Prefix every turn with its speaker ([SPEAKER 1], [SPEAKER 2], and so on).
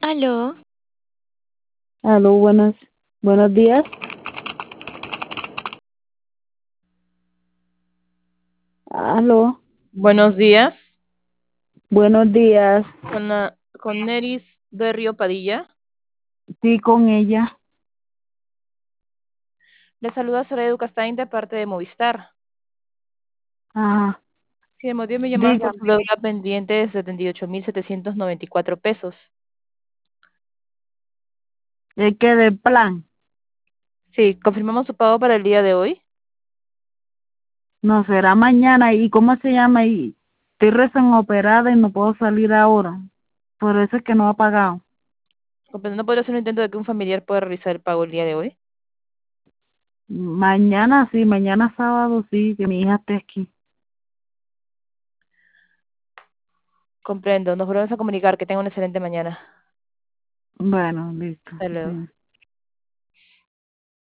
[SPEAKER 1] Aló,
[SPEAKER 2] Aló, buenos días. Aló,
[SPEAKER 3] Buenos días,
[SPEAKER 2] buenos días.
[SPEAKER 3] con Neris de Río Padilla.
[SPEAKER 2] Sí, con ella.
[SPEAKER 3] Le saluda Soraya Ducastain de parte de Movistar.
[SPEAKER 2] Ajá.
[SPEAKER 3] Sí, el motivo de mi llamada es por su
[SPEAKER 2] Dígame.
[SPEAKER 3] deuda pendiente de 78.794 pesos.
[SPEAKER 2] Es que de plan,
[SPEAKER 3] Sí, confirmamos su pago para el día de hoy.
[SPEAKER 2] no será mañana. ¿Y cómo se llama? Y estoy recién operada y no puedo salir ahora. Por eso es que no ha pagado.
[SPEAKER 3] ¿No podría hacer un intento de que un familiar pueda realizar el pago el día de hoy?
[SPEAKER 2] Mañana sí, mañana sábado sí, que mi hija esté aquí.
[SPEAKER 3] Comprendo, nos volvemos a comunicar. Que tenga una excelente mañana.
[SPEAKER 2] Bueno, listo.
[SPEAKER 3] Hasta luego.
[SPEAKER 2] Sí.